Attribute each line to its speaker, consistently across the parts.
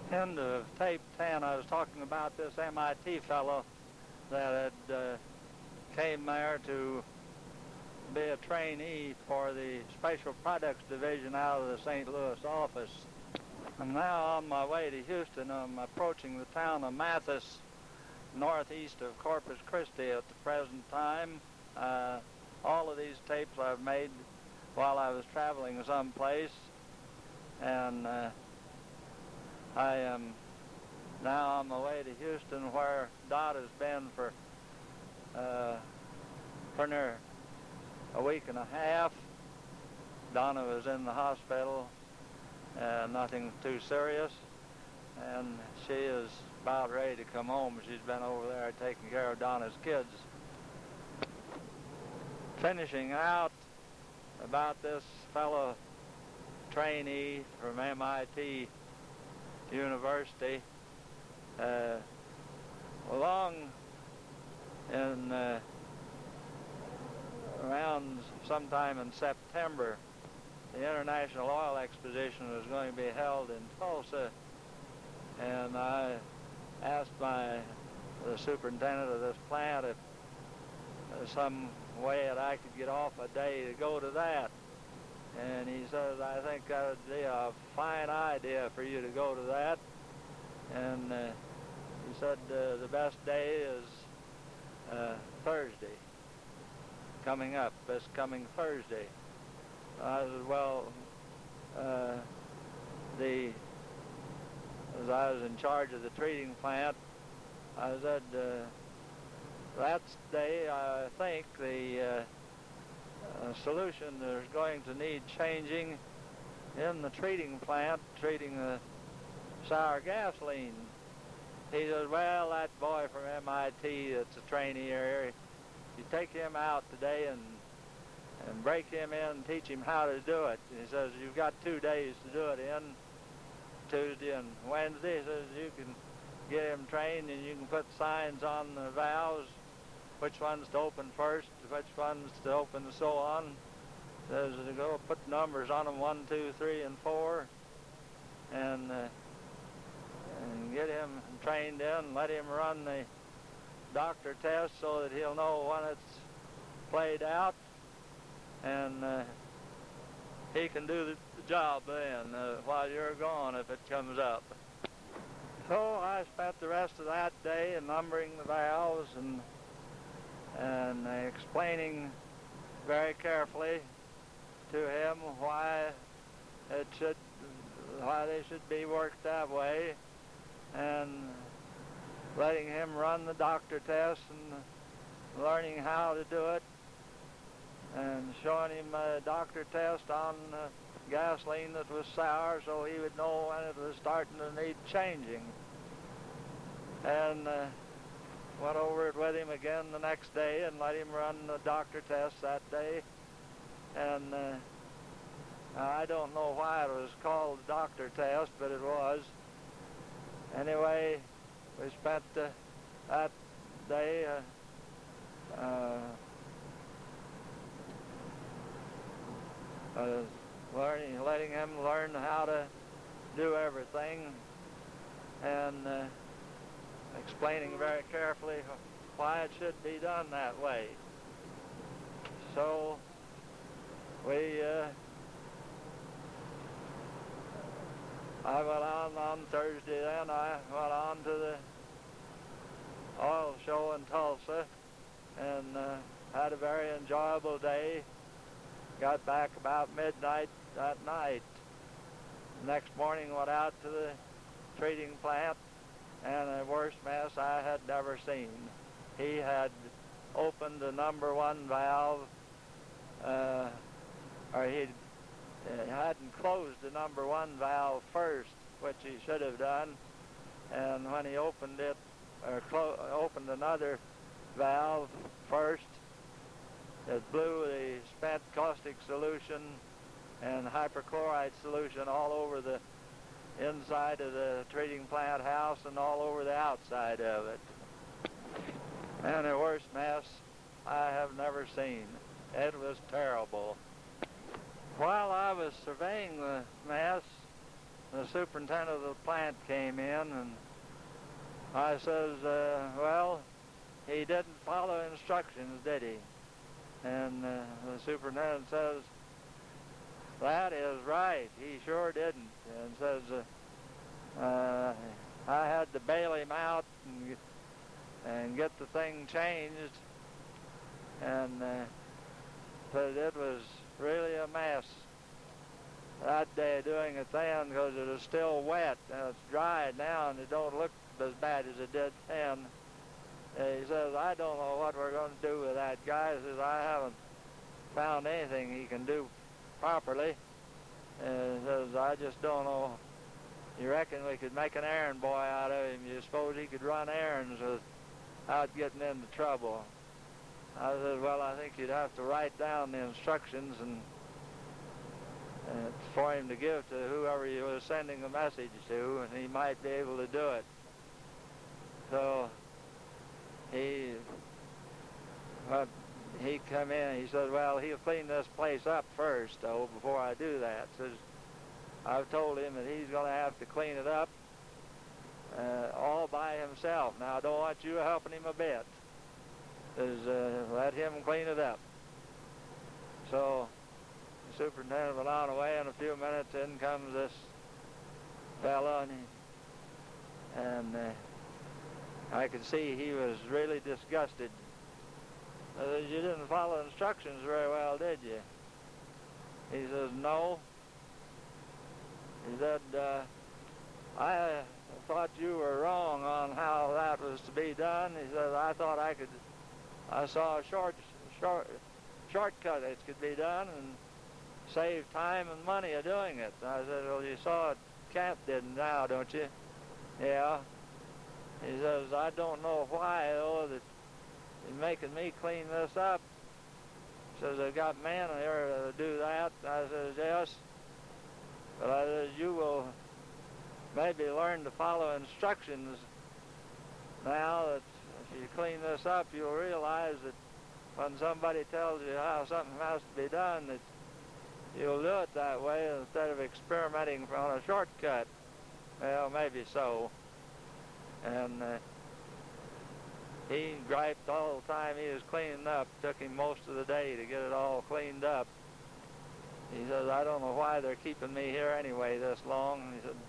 Speaker 1: End of tape 10, I was talking about this MIT fellow that had came there to be a trainee for the Special Products Division out of the St. Louis office. I'm now on my way to Houston. I'm approaching the town of Mathis, northeast of Corpus Christi at the present time. All of these tapes I've made while I was traveling someplace, and I am now on my way to Houston, where Dot has been for near a week and a half. Donna was in the hospital, nothing too serious, and she is about ready to come home. She's been over there taking care of Donna's kids. Finishing out about this fellow trainee from MIT University, along in around sometime in September, the International Oil Exposition was going to be held in Tulsa, and I asked the superintendent of this plant if there's some way that I could get off a day to go to that. And he says, I think that would be a fine idea for you to go to that. And he said the best day is Thursday, coming up, this coming Thursday. I said, well, as I was in charge of the treating plant, I said, that day I think the solution is going to need changing in the treating plant, treating the sour gasoline. He says, well, that boy from MIT that's a trainee here, you take him out today and break him in and teach him how to do it. He says, you've got 2 days to do it in, Tuesday and Wednesday. He says, you can get him trained and you can put signs on the valves, which ones to open first, which ones to open, and so on. Says to go put numbers on them, 1, 2, 3, and 4, and get him trained in, let him run the doctor test so that he'll know when it's played out, and he can do the job then while you're gone if it comes up. So I spent the rest of that day numbering the valves and explaining very carefully to him why they should be worked that way, and letting him run the doctor test and learning how to do it, and showing him a doctor test on gasoline that was sour so he would know when it was starting to need changing. And went over it with him again the next day and let him run the doctor test that day. And I don't know why it was called the doctor test, but it was. Anyway, we spent that day letting him learn how to do everything, and explaining very carefully why it should be done that way. So I went on Thursday then, I went on to the oil show in Tulsa and had a very enjoyable day. Got back about midnight that night. Next morning went out to the treating plant, and the worst mess I had never seen. He had opened the number 1 valve, or he hadn't closed the number 1 valve first, which he should have done, and when he opened it, or opened another valve first, it blew the spent caustic solution and hyperchloride solution all over the inside of the treating plant house and all over the outside of it. And the worst mess I have never seen. It was terrible. While I was surveying the mess, the superintendent of the plant came in, and I says, well, he didn't follow instructions, did he? And the superintendent says, that is right, he sure didn't. And says, I had to bail him out and get the thing changed, and said it was really a mess that day doing it then, because it was still wet, and it's dried now, and it don't look as bad as it did then. He says, I don't know what we're going to do with that guy. He says, I haven't found anything he can do properly. And he says, I just don't know. You reckon we could make an errand boy out of him? You suppose he could run errands without getting into trouble? I said, well, I think you'd have to write down the instructions and for him to give to whoever he was sending the message to, and he might be able to do it. So he come in, he said, well, he'll clean this place up first, though, before I do that. Says, I've told him that he's going to have to clean it up all by himself. Now, I don't want you helping him a bit. Says, let him clean it up. So the superintendent went on away. In a few minutes, in comes this fellow, and I could see he was really disgusted. You didn't follow instructions very well, did you? He says, no. He said, I thought you were wrong on how that was to be done. He said, I thought I saw a shortcut it could be done and save time and money of doing it. And I said, well, you saw it Camp did now, don't you? Yeah. He says, I don't know why, though, that you're making me clean this up. He says, I've got men here to do that. I says, yes. But I says, you will maybe learn to follow instructions now that if you clean this up, you'll realize that when somebody tells you how something has to be done, that you'll do it that way instead of experimenting on a shortcut. Well, maybe so. And he griped all the time he was cleaning up. Took him most of the day to get it all cleaned up. He says, I don't know why they're keeping me here anyway this long. He said,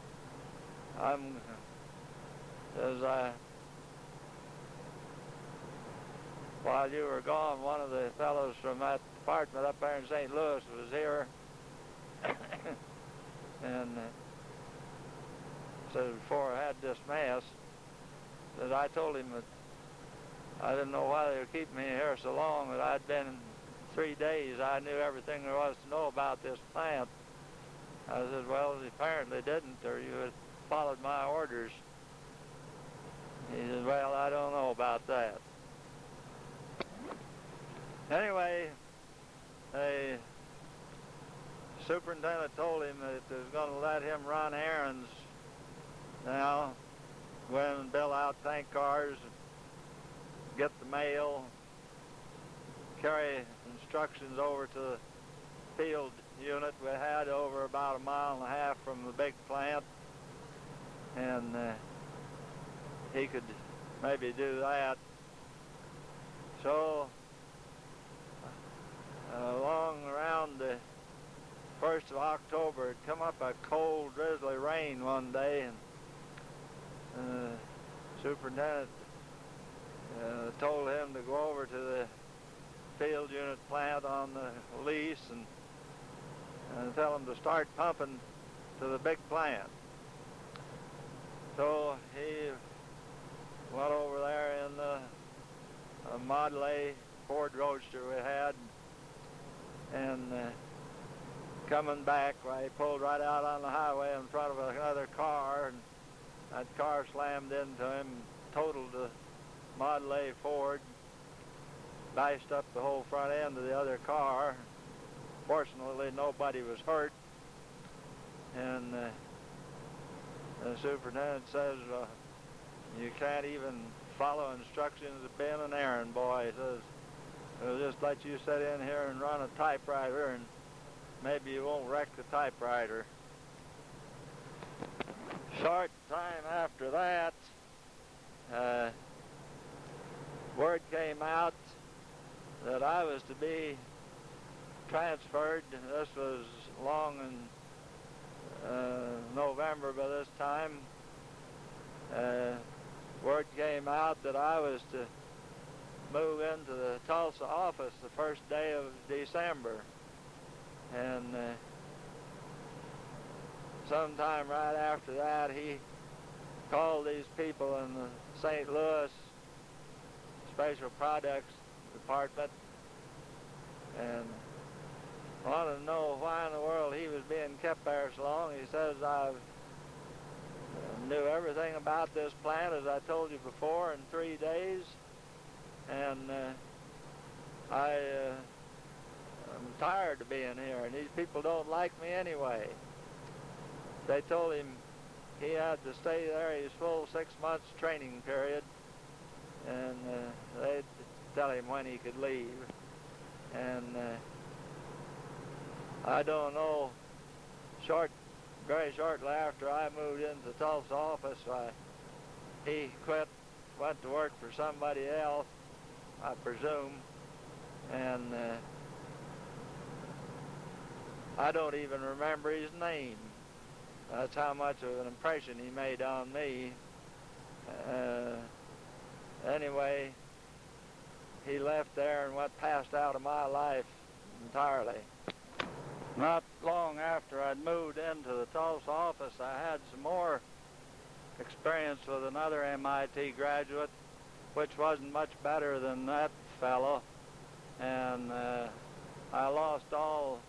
Speaker 1: while you were gone, one of the fellows from that department up there in St. Louis was here. And said, before I had this mess, that I told him that I didn't know why they were keeping me here so long, that I'd been 3 days. I knew everything there was to know about this plant. I said, well, you apparently didn't, or you had followed my orders. He said, well, I don't know about that. Anyway, the superintendent told him that they was going to let him run errands now, go in and bill out tank cars, get the mail, carry instructions over to the field unit we had over about 1.5 miles from the big plant, and he could maybe do that. So along around the 1st of October, it come up a cold, drizzly rain one day, and superintendent told him to go over to the field unit plant on the lease and tell him to start pumping to the big plant. So he went over there in the Model A Ford Roadster we had, and coming back, he pulled right out on the highway in front of another car, and that car slammed into him, totaled the Model A Ford, bashed up the whole front end of the other car. Fortunately, nobody was hurt. And the superintendent says, you can't even follow instructions of being an errand boy. He says, we'll just let you sit in here and run a typewriter, and maybe you won't wreck the typewriter. Short time after that, word came out that I was to be transferred. This was long in November by this time. Word came out that I was to move into the Tulsa office the first day of December. And sometime right after that, he called these people in the St. Louis Special Products Department and wanted to know why in the world he was being kept there so long. He says, I knew everything about this plant, as I told you before, in 3 days, and I'm tired of being here, and these people don't like me anyway. They told him he had to stay there his full 6 months training period, and they'd tell him when he could leave. And I don't know, very shortly after I moved into the Tulsa office, he quit, went to work for somebody else, I presume, and I don't even remember his name. That's how much of an impression he made on me. Anyway, he left there and passed out of my life entirely. Not long after I'd moved into the Tulsa office, I had some more experience with another MIT graduate, which wasn't much better than that fellow, and I lost all,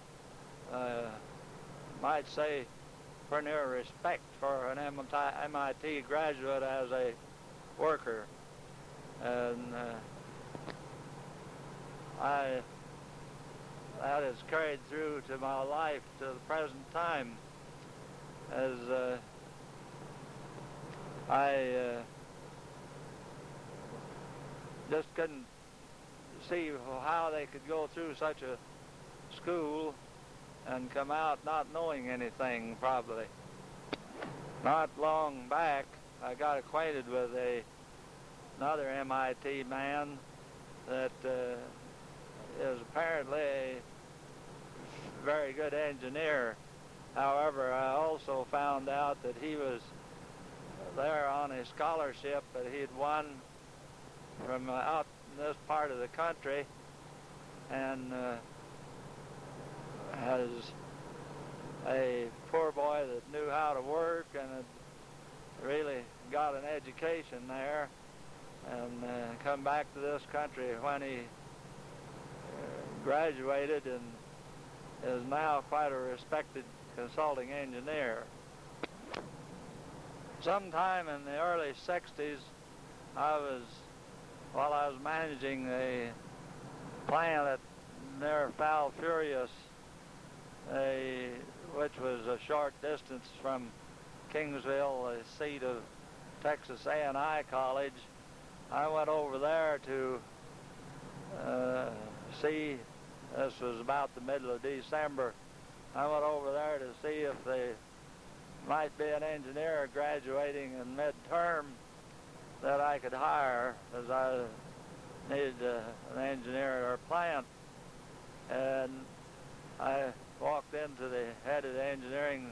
Speaker 1: might say, pretty near respect for an MIT graduate as a worker, and that has carried through to my life to the present time, as I just couldn't see how they could go through such a school and come out not knowing anything, probably. Not long back, I got acquainted with another MIT man that is apparently a very good engineer. However, I also found out that he was there on a scholarship that he'd won from out in this part of the country, and as a poor boy that knew how to work and had really got an education there, and come back to this country when he graduated and is now quite a respected consulting engineer. Sometime in the early 60s, while I was managing a plant near Falfurrias, which was a short distance from Kingsville, the seat of Texas A&I College, I went over there to see. This was about the middle of December. I went over there to see if there might be an engineer graduating in mid-term that I could hire, as I needed an engineer at our plant. And I walked into the head of the engineering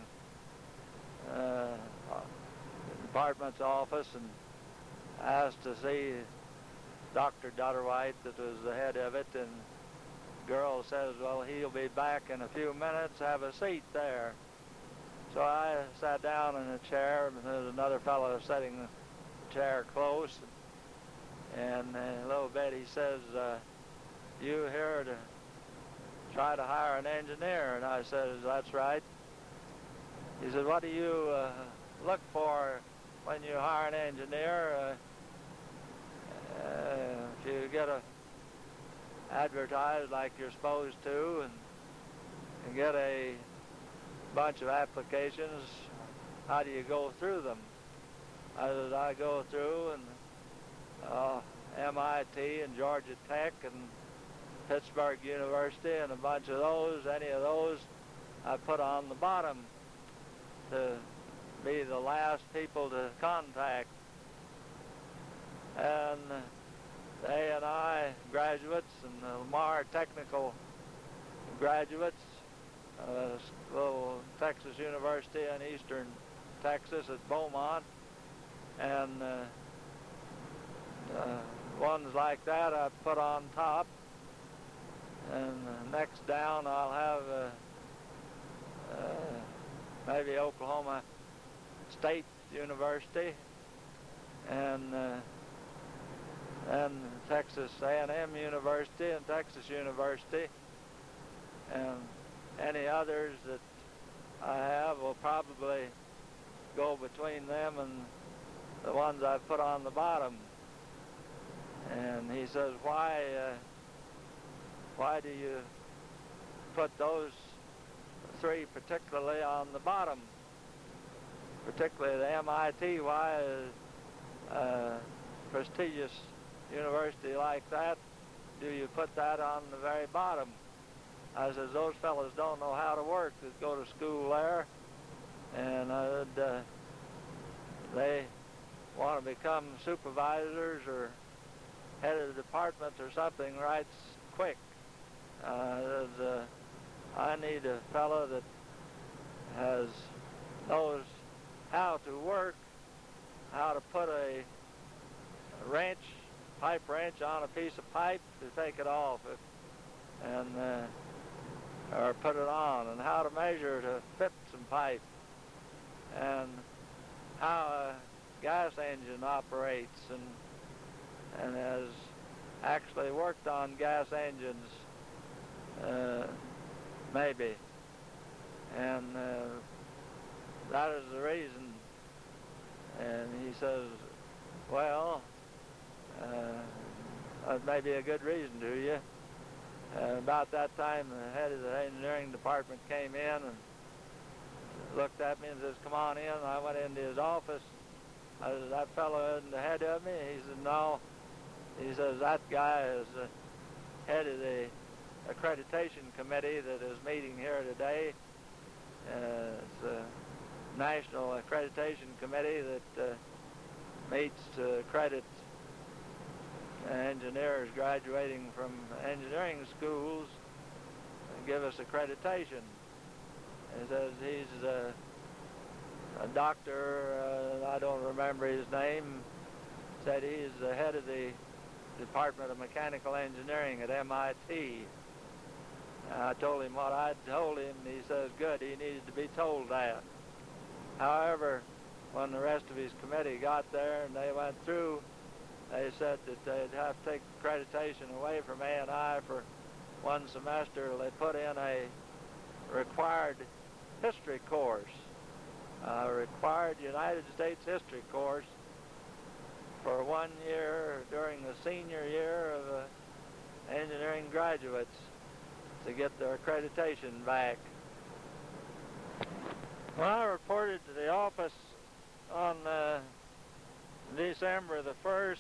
Speaker 1: department's office and asked to see Dr. Dutterwhite, that was the head of it, and the girl says, well, he'll be back in a few minutes, have a seat there. So I sat down in a chair, and there was another fellow sitting in the chair close, and a little bit he says, you here to try to hire an engineer? And I said, that's right. He said, what do you look for when you hire an engineer? If you get advertised like you're supposed to and get a bunch of applications, how do you go through them? I said, I go through and MIT and Georgia Tech and Pittsburgh University and a bunch of those, any of those, I put on the bottom to be the last people to contact. And the A&I graduates and the Lamar Technical graduates, little Texas University in eastern Texas at Beaumont, and ones like that I put on top. And next down I'll have maybe Oklahoma State University and Texas A&M University and Texas University, and any others that I have will probably go between them and the ones I put on the bottom. And he says, why do you put those three particularly on the bottom? Particularly the MIT, why a prestigious university like that, do you put that on the very bottom? I says, those fellows don't know how to work that go to school there, and they want to become supervisors or head of the department or something right quick. I need a fellow that knows how to work, how to put a pipe wrench on a piece of pipe to take it off, or put it on, and how to measure to fit some pipe, and how a gas engine operates, and has actually worked on gas engines, maybe. And that is the reason. And he says, well, that may be a good reason to you. About that time, the head of the engineering department came in and looked at me and says, come on in. I went into his office. I said, that fellow isn't the head of me? He said, no. He says, that guy is the head of the accreditation committee that is meeting here today. It's the National Accreditation Committee that meets to accredit engineers graduating from engineering schools and give us accreditation. He says he's a doctor, I don't remember his name, said he's the head of the Department of Mechanical Engineering at MIT. I told him what I'd told him, and he says, good, he needed to be told that. However, when the rest of his committee got there and they went through, they said that they'd have to take accreditation away from A&I for one semester. They put in a required history course, a required United States history course for 1 year during the senior year of engineering graduates to get their accreditation back. When I reported to the office on December the 1st,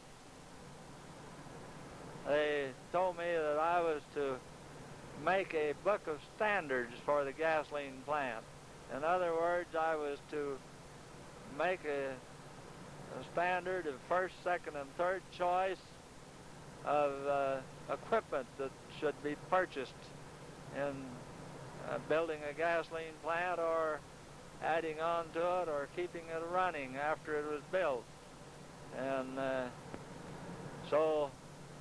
Speaker 1: they told me that I was to make a book of standards for the gasoline plant. In other words, I was to make a standard of first, second, and third choice of equipment that should be purchased in building a gasoline plant or adding on to it or keeping it running after it was built. And so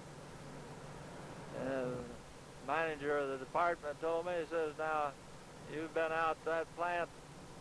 Speaker 1: the manager of the department told me, he says, now, you've been out to that plant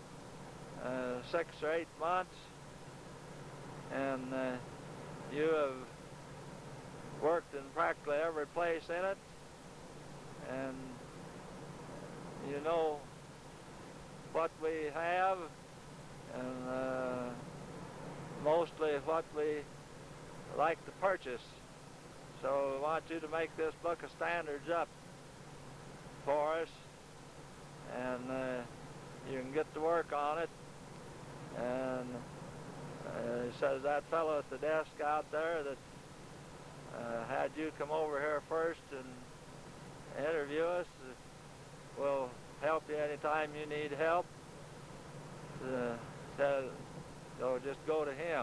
Speaker 1: 6 or 8 months, and you have worked in practically every place in it, and you know what we have, and mostly what we like to purchase. So we want you to make this book of standards up for us, and you can get to work on it. And he says that fellow at the desk out there that had you come over here first and interview us will help you anytime you need help. so just go to him.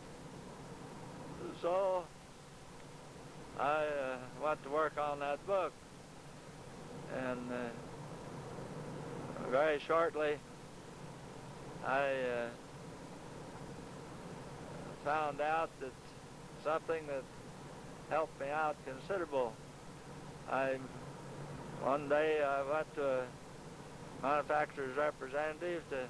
Speaker 1: So I went to work on that book, and very shortly I found out that something that helped me out considerable. One day I went to a manufacturer's representative to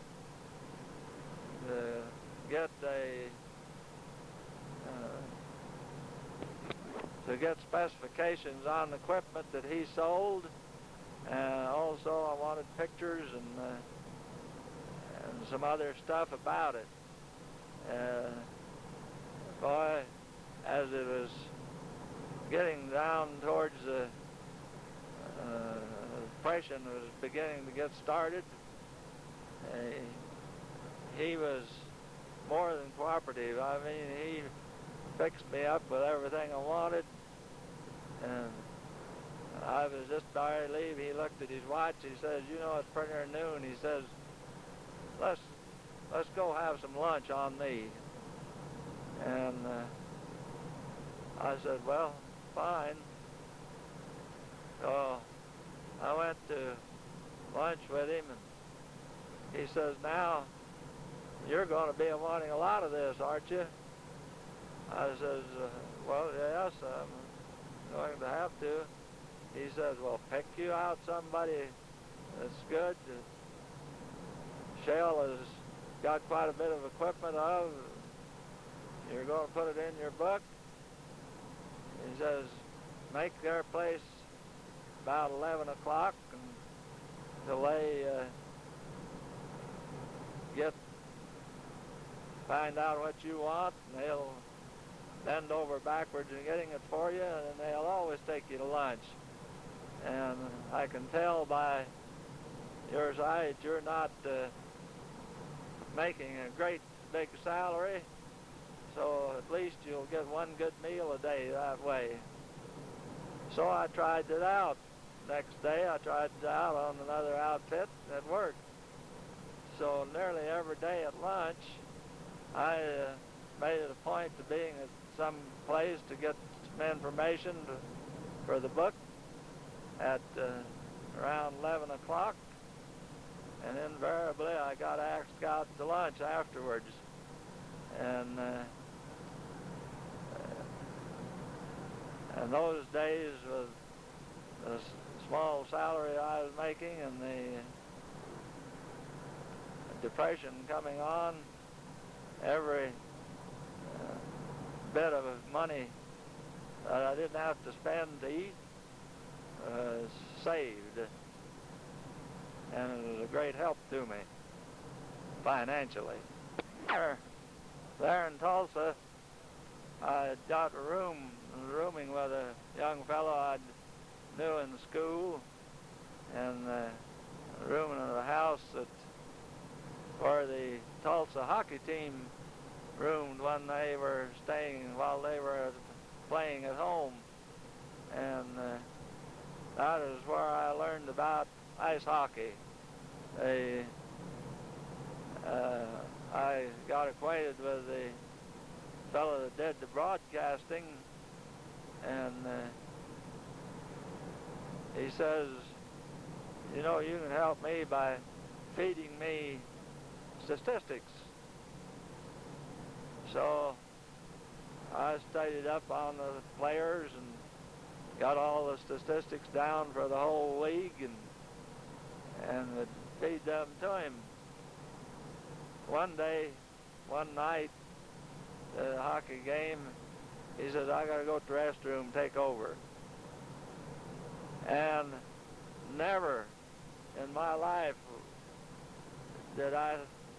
Speaker 1: get specifications on the equipment that he sold, and also I wanted pictures and some other stuff about it. Boy, as it was getting down towards the depression was beginning to get started, he was more than cooperative. I mean, he fixed me up with everything I wanted, and I was just about to leave. He looked at his watch. He says, "You know, it's pretty near noon." He says, let's go have some lunch on me." And I said, "Well, fine." So I went to lunch with him, and he says, "Now, you're going to be wanting a lot of this, aren't you?" I says, "Well, yes, I'm going to have to." He says, "Well, pick you out somebody that's good. Shell has got quite a bit of equipment of. You're going to put it in your book." He says, "Make their place about 11 o'clock until they find out what you want, and they'll bend over backwards in getting it for you, and they'll always take you to lunch. And I can tell by your side you're not making a great big salary, so at least you'll get one good meal a day that way." So I tried it out. Next day I tried it out on another outfit that worked. So nearly every day at lunch I made it a point to being at some place to get some information for the book at around 11 o'clock, and invariably I got asked out to lunch afterwards. And those days with the small salary I was making and the depression coming on, every bit of money that I didn't have to spend to eat was saved, and it was a great help to me financially. There in Tulsa, I got rooming with a young fellow I knew in school, and rooming in a house where the Tulsa hockey team roomed when they were staying while they were playing at home. And that is where I learned about ice hockey. I got acquainted with the fellow that did the broadcasting, and he says, "You know, you can help me by feeding me statistics." So I studied up on the players and got all the statistics down for the whole league, and would feed them to him. One night, the hockey game, he says, "I got to go to the restroom, take over." And never in my life did I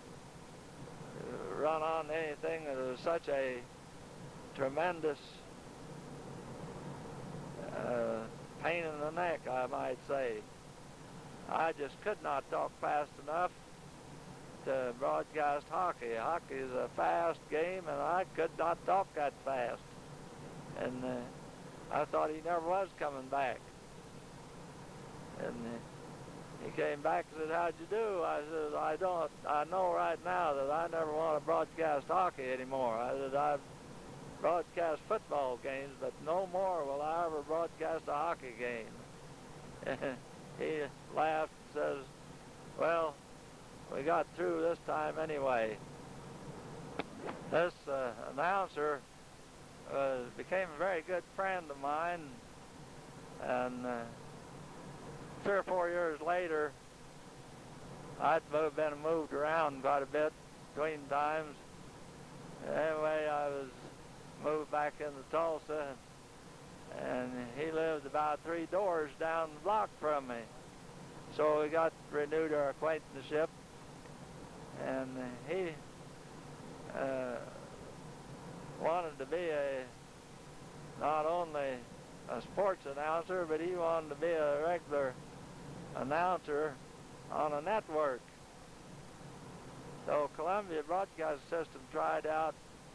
Speaker 1: run on anything that was such a tremendous pain in the neck, I might say. I just could not talk fast enough to broadcast hockey. Hockey is a fast game, and I could not talk that fast. And I thought he never was coming back. And he came back and said, "How'd you do?" I said, I know right now that I never want to broadcast hockey anymore. I said, I've broadcast football games, but no more will I ever broadcast a hockey game." He laughed and says, "Well, we got through this time anyway." This announcer became a very good friend of mine, and 3 or 4 years later, I'd been moved around quite a bit between times. Anyway, I was moved back into Tulsa, and he lived about 3 doors down the block from me. So we got renewed our acquaintanceship, and he wanted to be not only a sports announcer, but he wanted to be a regular announcer on a network. So Columbia Broadcast System tried out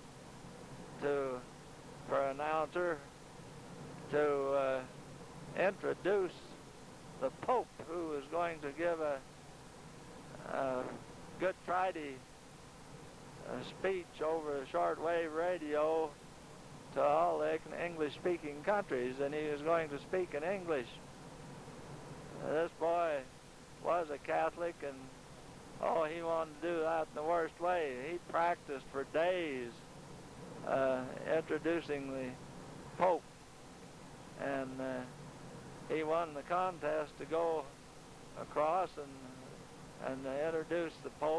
Speaker 1: for an announcer to introduce the Pope, who was going to give a Good Friday speech over shortwave radio to all the English-speaking countries, and he was going to speak in English. This boy was a Catholic, and he wanted to do that in the worst way. He practiced for days introducing the Pope, and he won the contest to go across and introduce the Pope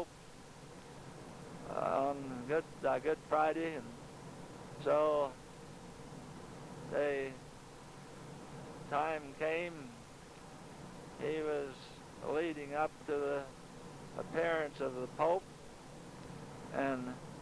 Speaker 1: on Good Friday. And so the time came, he was leading up to the appearance of the Pope, and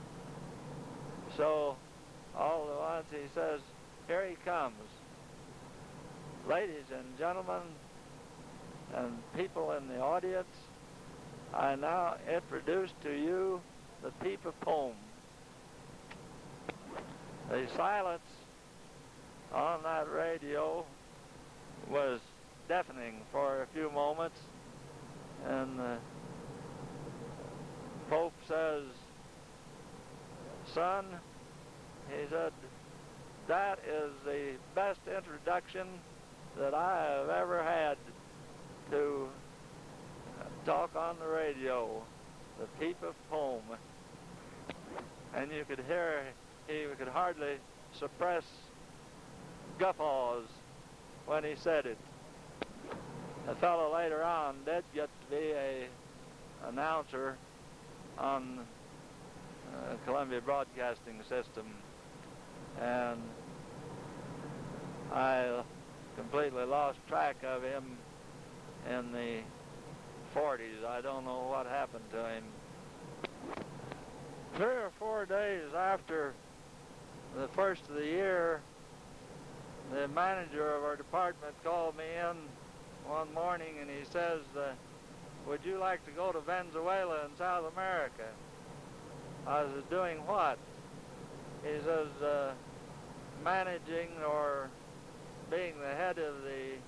Speaker 1: so all at once he says, "Here he comes. Ladies and gentlemen and people in the audience, I now introduce to you the Pipa Poem." The silence on that radio was deafening for a few moments, and the Pope says, "Son," he said, "that is the best introduction that I have ever had to talk on the radio, the Pipa Poem." And you could hear he could hardly suppress guffaws when he said it. A fellow later on did get to be a announcer on Columbia Broadcasting System, and I completely lost track of him in the 40s. I don't know what happened to him. 3 or 4 days after the first of the year, the manager of our department called me in one morning, and he says, "Would you like to go to Venezuela in South America?" I was doing what? He says, managing or being the head of the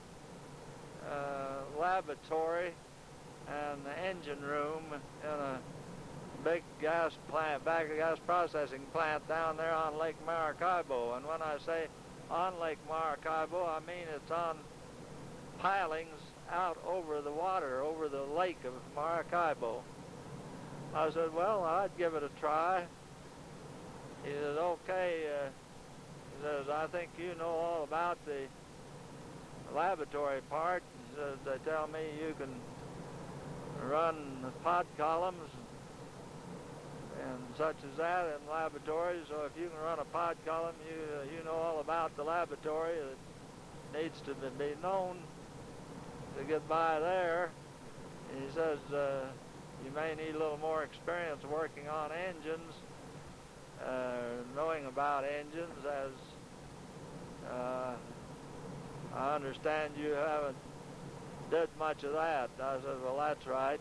Speaker 1: laboratory and the engine room in a big gas processing plant down there on Lake Maracaibo. And when I say on Lake Maracaibo, I mean it's on pilings out over the water, over the lake of Maracaibo. I said, "Well, I'd give it a try." He says, "Okay." He says, "I think you know all about the laboratory part." He says, "They tell me you can run the pod columns and such as that in laboratories. So if you can run a pod column, you know all about the laboratory that needs to be known to get by there." He says, "You may need a little more experience working on engines, knowing about engines, as I understand you haven't did much of that." I said, "Well, that's right."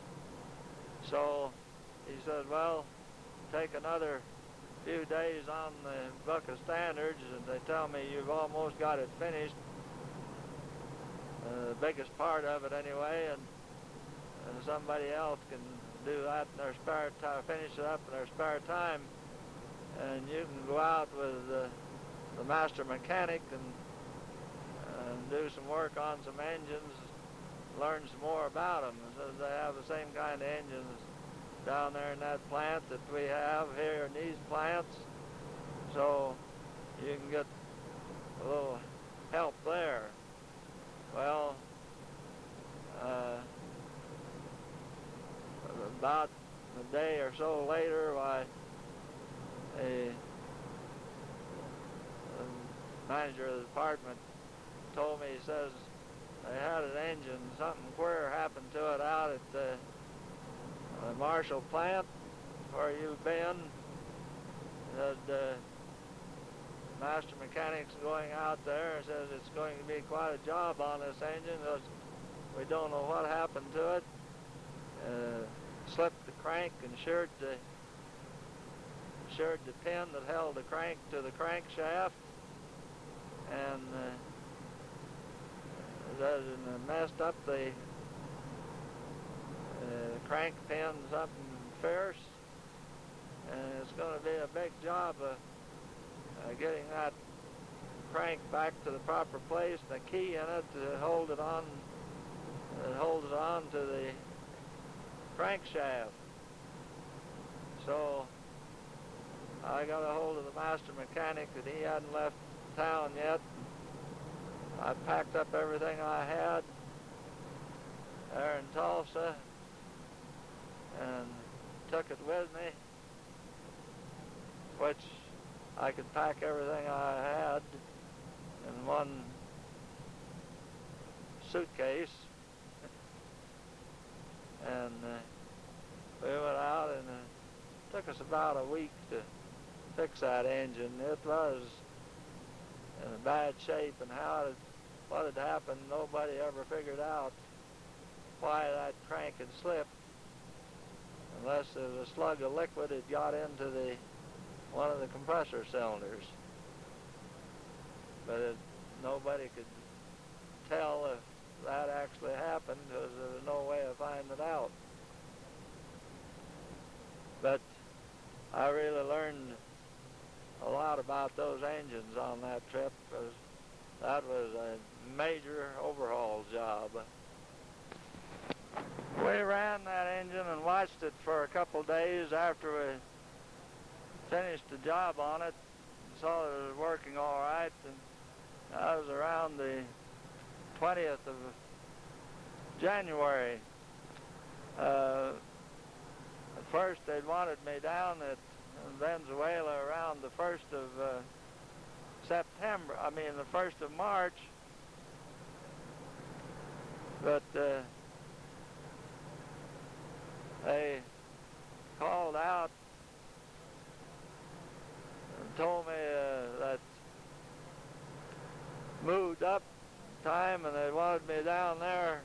Speaker 1: So he said, "Well, take another few days on the Book of Standards, and they tell me you've almost got it finished, the biggest part of it anyway, and and somebody else can do that in their spare time, finish it up in their spare time, and you can go out with the master mechanic and do some work on some engines, learn some more about them. So they have the same kind of engines down there in that plant that we have here in these plants, so you can get a little help there. Well, about a day or so later, the manager of the department told me, he says, they had an engine, something queer happened to it out at the Marshall plant where you've been. The master mechanic's going out there and says it's going to be quite a job on this engine. We don't know what happened to it. Slipped the crank and sheared the pin that held the crank to the crankshaft, and messed up the crank pin something fierce, and it's going to be a big job of getting that crank back to the proper place, and the key in it to hold it on. It holds it on to the crankshaft. So I got a hold of the master mechanic, and he hadn't left town yet. I packed up everything I had there in Tulsa and took it with me, which I could pack everything I had in one suitcase. And we went out, and it took us about a week to fix that engine. It was in a bad shape, and what had happened, nobody ever figured out why that crank had slipped, unless there was a slug of liquid had got into one of the compressor cylinders. But nobody could tell if that actually happened, because there was no way of finding it out. But I really learned a lot about those engines on that trip, because that was a major overhaul job. We ran that engine and watched it for a couple days after we finished the job on it, and saw that it was working all right, and that was around the 20th of January. At first they'd wanted me down at Venezuela around the 1st of the 1st of March, but they called out and told me that moved up time, and they wanted me down there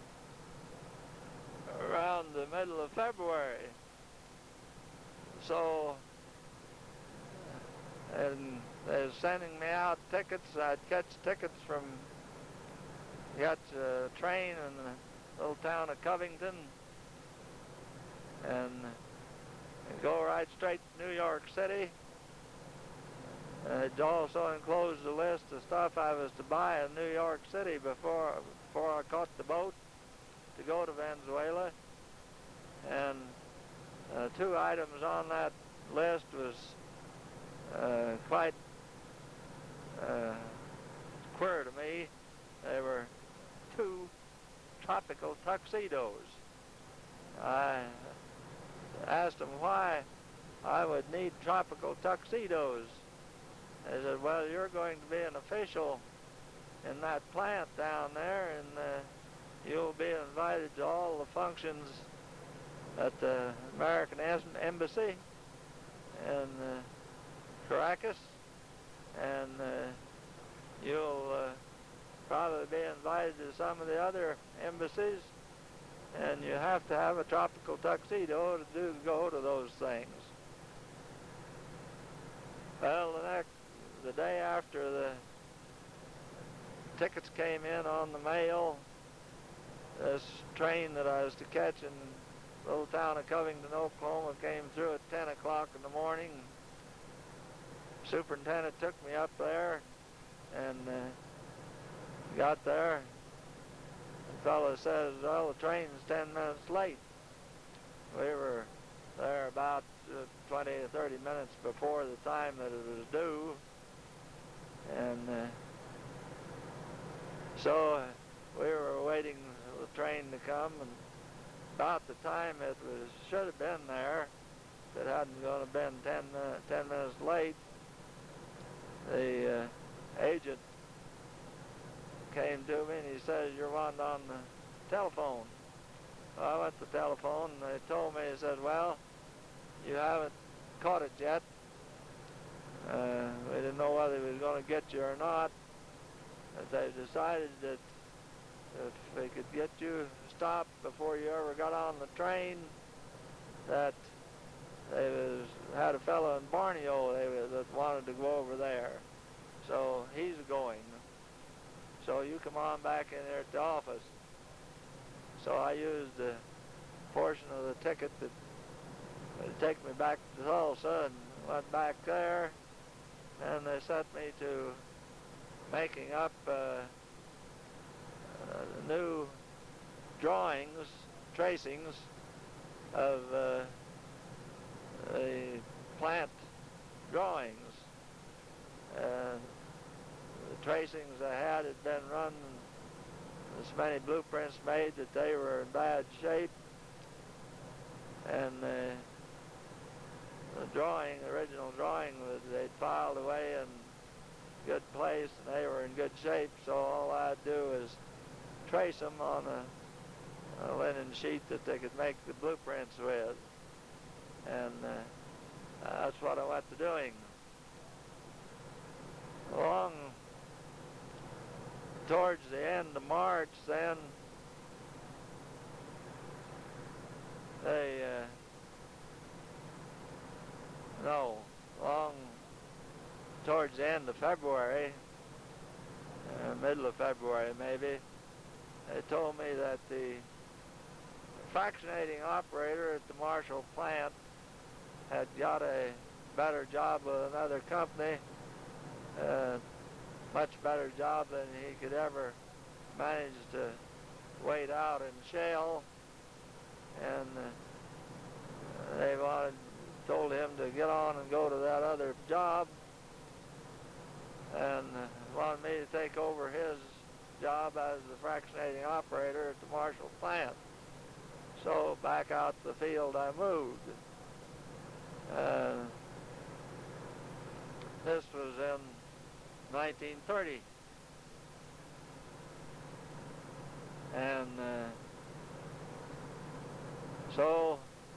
Speaker 1: around the middle of February. So, and they were sending me out tickets. I'd catch tickets from, got a train in the little town of Covington, and go right straight to New York City. It also enclosed a list of stuff I was to buy in New York City before I caught the boat to go to Venezuela. And two items on that list was quite queer to me. They were two tropical tuxedos. I asked them why I would need tropical tuxedos. They said, well, you're going to be an official in that plant down there, and you'll be invited to all the functions at the American Embassy in Caracas, and you'll probably be invited to some of the other embassies, and you have to have a tropical tuxedo to go to those things. Well, the day after the tickets came in on the mail, this train that I was to catch in the little town of Covington, Oklahoma, came through at 10 o'clock in the morning. Superintendent took me up there and got there. The fellow says, well, the train's 10 minutes late. We were there about 20 or 30 minutes before the time that it was due. And so we were waiting for the train to come, and about the time it should have been there, if it hadn't gonna been 10 minutes late, the agent came to me and he said, you're wanted on the telephone. Well, I went to the telephone and they told me, he said, well, you haven't caught it yet. We didn't know whether he was going to get you or not. But they decided that if they could get you stopped before you ever got on the train, that they had a fellow in Borneo that wanted to go over there. So he's going. So you come on back in there at the office. So I used a portion of the ticket that would take me back to Tulsa and went back there. And they sent me to making up new drawings, tracings of the plant drawings. The tracings I had been run, so many blueprints made that they were in bad shape, and the original drawing, they'd filed away in good place, and they were in good shape, so all I'd do is trace them on a linen sheet that they could make the blueprints with, and that's what I went to doing. Along towards the end of March, then along towards the end of February, middle of February maybe, they told me that the fractionating operator at the Marshall plant had got a better job with another company, much better job than he could ever manage to wait out in shale, and they told him to get on and go to that other job, and wanted me to take over his job as the fractionating operator at the Marshall plant. So back out to the field I moved. This was in 1930. And so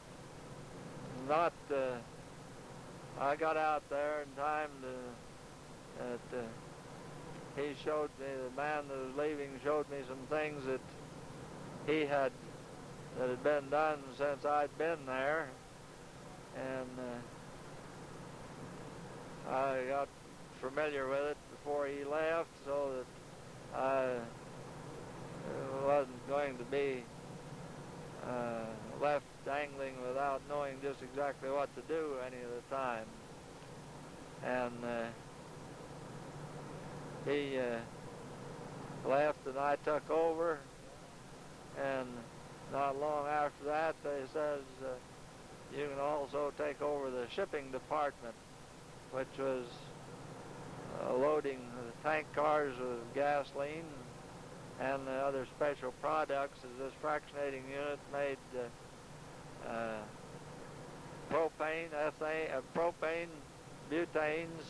Speaker 1: I got out there in time that he showed me, the man that was leaving showed me some things that that had been done since I'd been there, and I got familiar with it before he left, so that I wasn't going to be left dangling without knowing just exactly what to do any of the time. And he left and I took over, and not long after that they says you can also take over the shipping department, which was loading the tank cars with gasoline and the other special products, as this fractionating unit made propane, propane, butanes,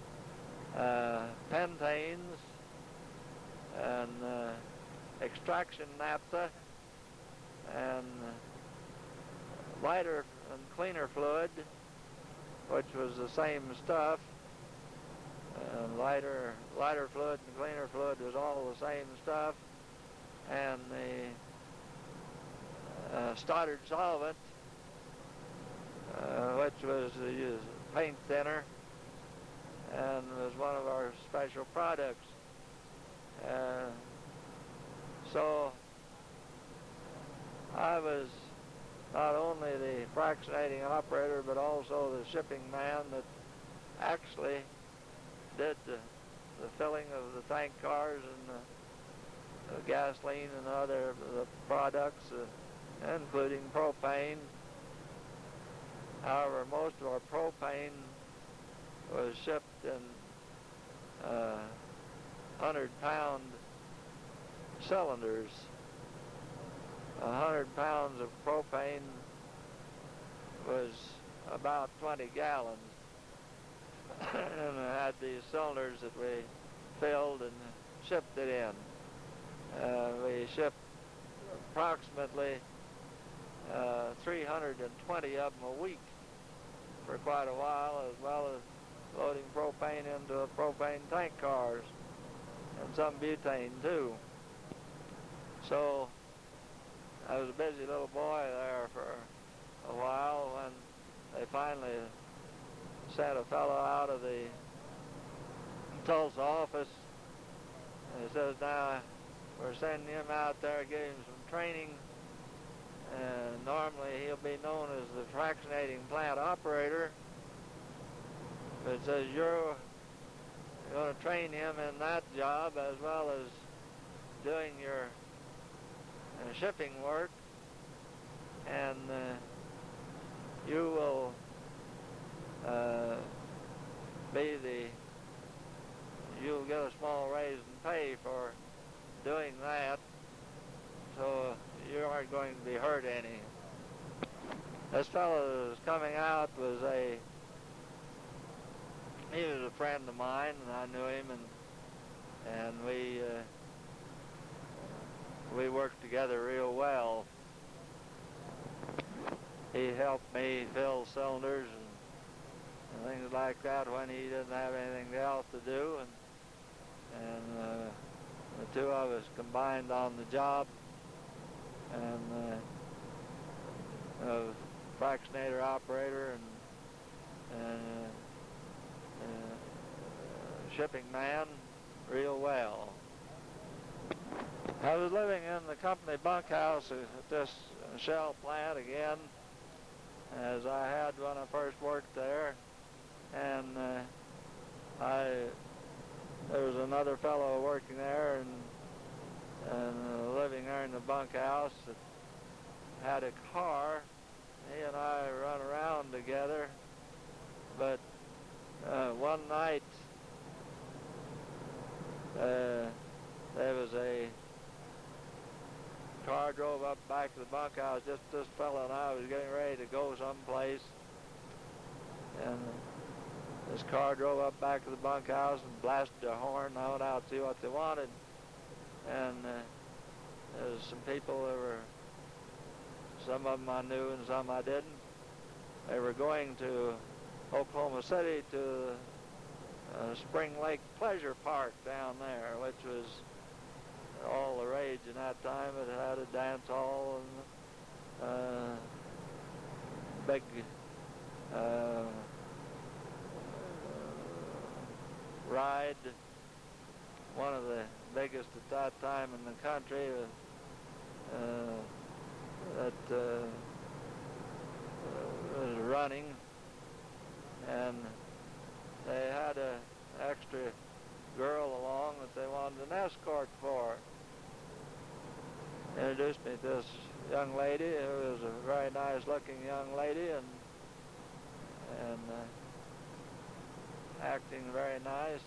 Speaker 1: pentanes, and extraction naphtha, and lighter and cleaner fluid, which was the same stuff. Lighter fluid and cleaner fluid was all the same stuff, and the Stoddard solvent, which was the paint thinner, and was one of our special products. So I was not only the fractionating operator, but also the shipping man that actually did the filling of the tank cars and the gasoline and other the products, including propane. However, most of our propane was shipped in 100-pound cylinders. 100 pounds of propane was about 20 gallons. And we had these cylinders that we filled and shipped it in. We shipped approximately 320 of them a week for quite a while, as well as loading propane into propane tank cars and some butane too. So I was a busy little boy there for a while when they finally sent a fellow out of the Tulsa office, and he says, now we're sending him out there, give him some training, and normally he'll be known as the fractionating plant operator, but it says you're going to train him in that job as well as doing your shipping work, and you will you'll get a small raise in pay for doing that, so you aren't going to be hurt any. This fellow that was coming out was he was a friend of mine, and I knew him, and we worked together real well. He helped me fill cylinders and things like that when he didn't have anything else to do, and the two of us combined on the job, and fractionator operator and shipping man real well. I was living in the company bunkhouse at this Shell plant again, as I had when I first worked there, and there was another fellow working there and living there in the bunkhouse that had a car. He and I run around together, but one night there was a car drove up back to the bunkhouse. Just this fellow and I was getting ready to go someplace, and this car drove up back to the bunkhouse and blasted their horn. I went out to see what they wanted, and there was some people that were, some of them I knew and some I didn't. They were going to Oklahoma City to Spring Lake Pleasure Park down there, which was all the rage in that time. It had a dance hall and big ride, one of the biggest at that time in the country, that was running, and they had an extra girl along that they wanted an escort for. Introduced me to this young lady who was a very nice looking young lady, and acting very nice.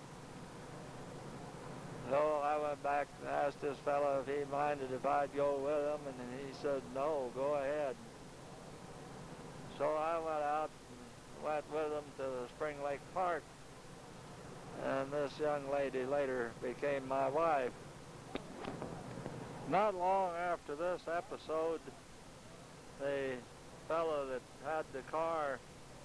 Speaker 1: So I went back and asked this fellow if he minded if I'd go with him, and he said, no, go ahead. So I went out and went with him to the Spring Lake Park, and this young lady later became my wife. Not long after this episode, the fellow that had the car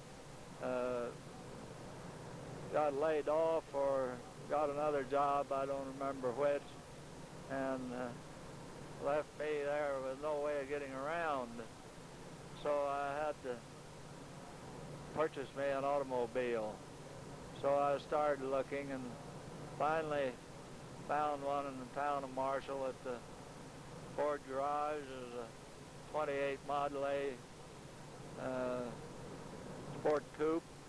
Speaker 1: got laid off or got another job, I don't remember which, and left me there with no way of getting around. So I had to purchase me an automobile. So I started looking and finally found one in the town of Marshall at the Ford garage. It was 28 Model A Sport Coupe.